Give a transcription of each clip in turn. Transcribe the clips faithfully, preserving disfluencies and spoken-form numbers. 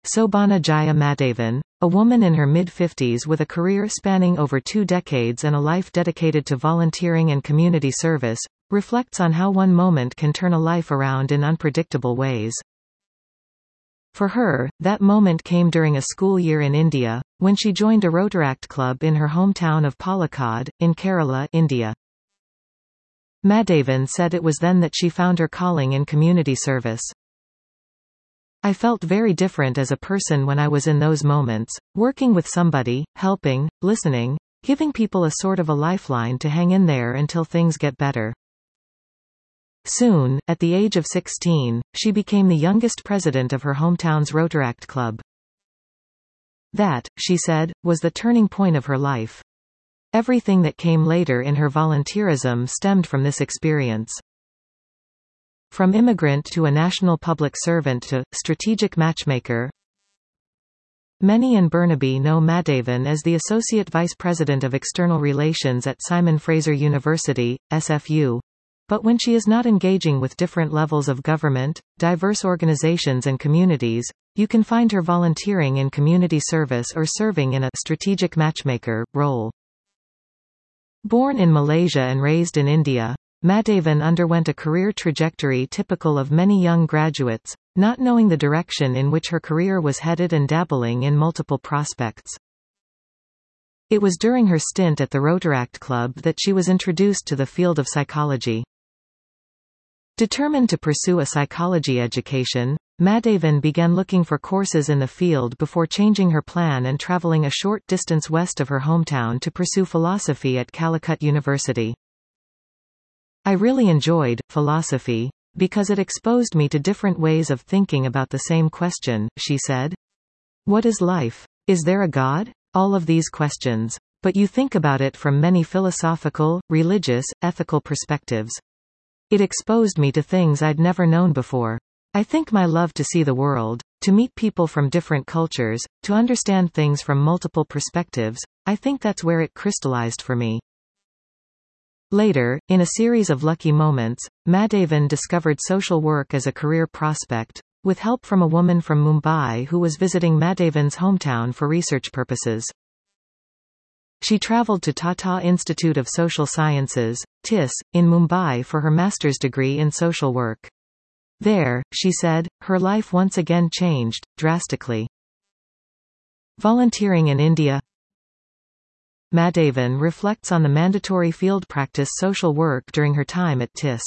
Sobhana Jaya Madhavan, a woman in her mid-fifties with a career spanning over two decades and a life dedicated to volunteering and community service, reflects on how one moment can turn a life around in unpredictable ways. For her, that moment came during a school year in India, when she joined a Rotaract club in her hometown of Palakkad, in Kerala, India. Madhavan said it was then that she found her calling in community service. I felt very different as a person when I was in those moments, working with somebody, helping, listening, giving people a sort of a lifeline to hang in there until things get better. Soon, at the age of sixteen, she became the youngest president of her hometown's Rotaract club. That, she said, was the turning point of her life. Everything that came later in her volunteerism stemmed from this experience. From immigrant to a national public servant to strategic matchmaker. Many in Burnaby know Madhavan as the Associate Vice President of External Relations at Simon Fraser University, S F U. But when she is not engaging with different levels of government, diverse organizations and communities, you can find her volunteering in community service or serving in a strategic matchmaker role. Born in Malaysia and raised in India, Madhavan underwent a career trajectory typical of many young graduates, not knowing the direction in which her career was headed and dabbling in multiple prospects. It was during her stint at the Rotaract Club that she was introduced to the field of psychology. Determined to pursue a psychology education, Madhavan began looking for courses in the field before changing her plan and traveling a short distance west of her hometown to pursue philosophy at Calicut University. I really enjoyed philosophy because it exposed me to different ways of thinking about the same question, she said. What is life? Is there a God? All of these questions. But you think about it from many philosophical, religious, ethical perspectives. It exposed me to things I'd never known before. I think my love to see the world, to meet people from different cultures, to understand things from multiple perspectives, I think that's where it crystallized for me. Later, in a series of lucky moments, Madhavan discovered social work as a career prospect, with help from a woman from Mumbai who was visiting Madhavan's hometown for research purposes. She traveled to Tata Institute of Social Sciences, T I S, in Mumbai for her master's degree in social work. There, she said, her life once again changed, drastically. Volunteering in India. Madhavan reflects on the mandatory field practice social work during her time at T I S.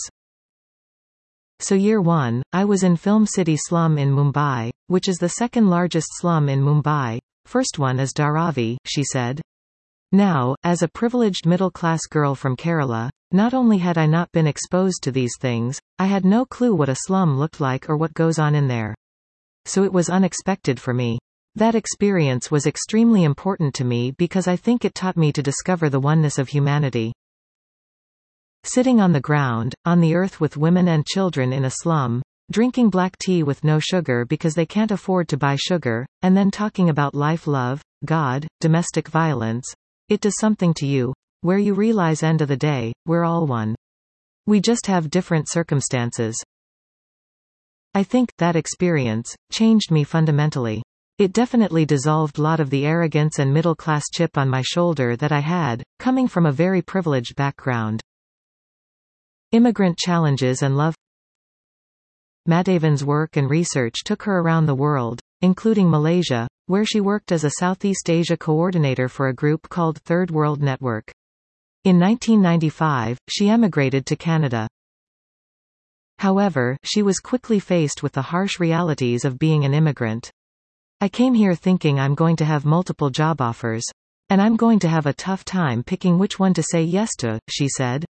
So year one, I was in Film City slum in Mumbai, which is the second largest slum in Mumbai. First one is Dharavi, she said. Now, as a privileged middle-class girl from Kerala, not only had I not been exposed to these things, I had no clue what a slum looked like or what goes on in there. So it was unexpected for me. That experience was extremely important to me because I think it taught me to discover the oneness of humanity. Sitting on the ground, on the earth with women and children in a slum, drinking black tea with no sugar because they can't afford to buy sugar, and then talking about life, love, God, domestic violence. It does something to you, where you realize end of the day, we're all one. We just have different circumstances. I think that experience changed me fundamentally. It definitely dissolved a lot of the arrogance and middle-class chip on my shoulder that I had, coming from a very privileged background. Immigrant challenges and love. Madhavan's work and research took her around the world, including Malaysia, where she worked as a Southeast Asia coordinator for a group called Third World Network. In nineteen ninety-five, she emigrated to Canada. However, she was quickly faced with the harsh realities of being an immigrant. I came here thinking I'm going to have multiple job offers. And I'm going to have a tough time picking which one to say yes to, she said.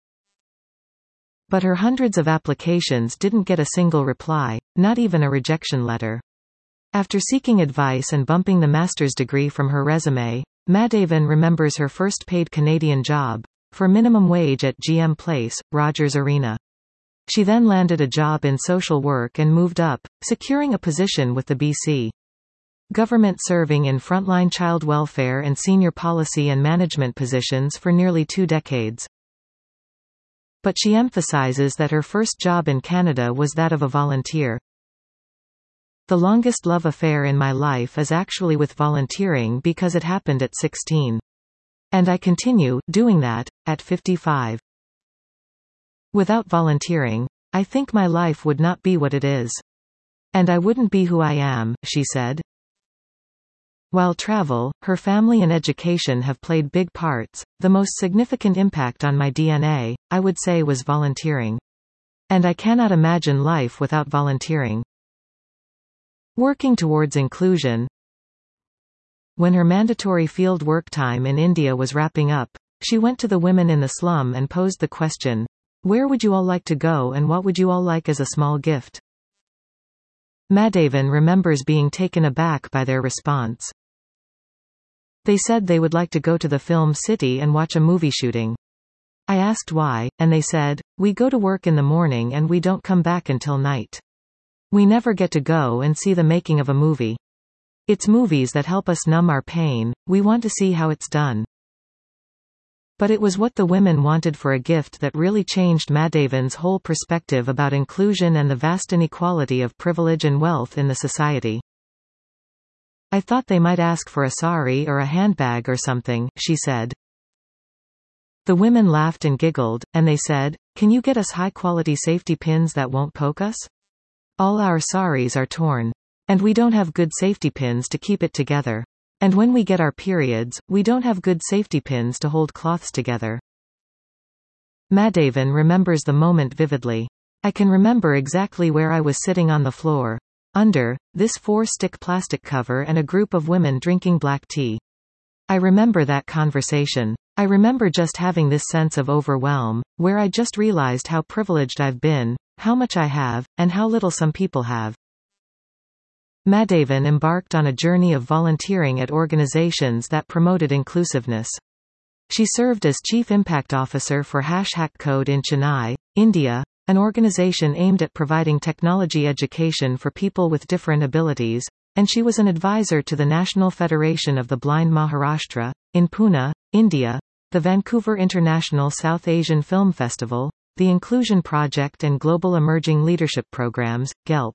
But her hundreds of applications didn't get a single reply, not even a rejection letter. After seeking advice and bumping the master's degree from her resume, Madhavan remembers her first paid Canadian job, for minimum wage at G M Place, Rogers Arena. She then landed a job in social work and moved up, securing a position with the B C government, serving in frontline child welfare and senior policy and management positions for nearly two decades. But she emphasizes that her first job in Canada was that of a volunteer. The longest love affair in my life is actually with volunteering because it happened at sixteen. And I continue doing that at fifty-five. Without volunteering, I think my life would not be what it is. And I wouldn't be who I am, she said. While travel, her family and education have played big parts, the most significant impact on my D N A, I would say, was volunteering. And I cannot imagine life without volunteering. Working towards inclusion. When her mandatory field work time in India was wrapping up, she went to the women in the slum and posed the question, "Where would you all like to go and what would you all like as a small gift?" Madhavan remembers being taken aback by their response. They said they would like to go to the film city and watch a movie shooting. I asked why, and they said, "We go to work in the morning and we don't come back until night. We never get to go and see the making of a movie. It's movies that help us numb our pain, we want to see how it's done." But it was what the women wanted for a gift that really changed Madhavan's whole perspective about inclusion and the vast inequality of privilege and wealth in the society. "I thought they might ask for a sari or a handbag or something," she said. The women laughed and giggled, and they said, "Can you get us high-quality safety pins that won't poke us? All our saris are torn. And we don't have good safety pins to keep it together. And when we get our periods, we don't have good safety pins to hold cloths together." Madhavan remembers the moment vividly. "I can remember exactly where I was sitting on the floor. Under this four-stick plastic cover and a group of women drinking black tea. I remember that conversation. I remember just having this sense of overwhelm, where I just realized how privileged I've been, how much I have, and how little some people have." Madhavan embarked on a journey of volunteering at organizations that promoted inclusiveness. She served as Chief Impact Officer for HashHackCode in Chennai, India, an organization aimed at providing technology education for people with different abilities, and she was an advisor to the National Federation of the Blind Maharashtra, in Pune, India, the Vancouver International South Asian Film Festival, the Inclusion Project and Global Emerging Leadership Programs, GELP.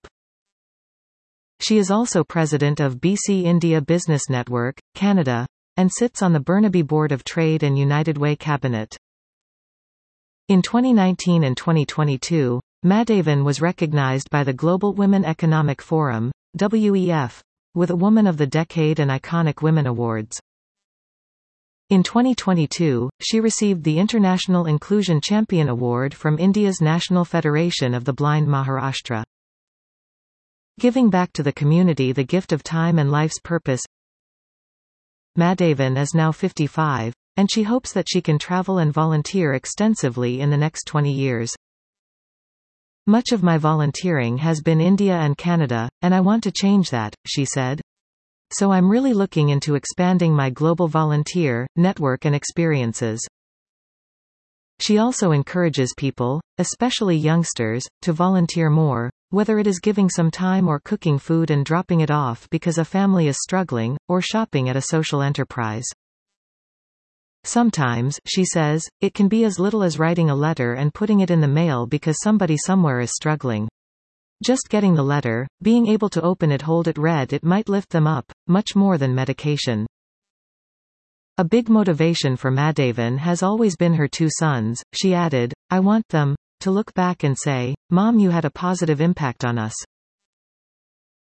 She is also president of B C India Business Network, Canada, and sits on the Burnaby Board of Trade and United Way Cabinet. In twenty nineteen and twenty twenty-two, Madhavan was recognized by the Global Women Economic Forum, W E F, with a Woman of the Decade and Iconic Women Awards. In twenty twenty-two, she received the International Inclusion Champion Award from India's National Federation of the Blind Maharashtra. Giving back to the community the gift of time and life's purpose. Madhavan is now fifty-five, and she hopes that she can travel and volunteer extensively in the next twenty years. "Much of my volunteering has been India and Canada, and I want to change that," she said. "So I'm really looking into expanding my global volunteer network and experiences." She also encourages people, especially youngsters, to volunteer more, whether it is giving some time or cooking food and dropping it off because a family is struggling, or shopping at a social enterprise. Sometimes, she says, it can be as little as writing a letter and putting it in the mail because somebody somewhere is struggling. Just getting the letter, being able to open it, hold it, read it might lift them up, much more than medication. A big motivation for Madhavan has always been her two sons. She added, "I want them to look back and say, 'Mom, you had a positive impact on us.'"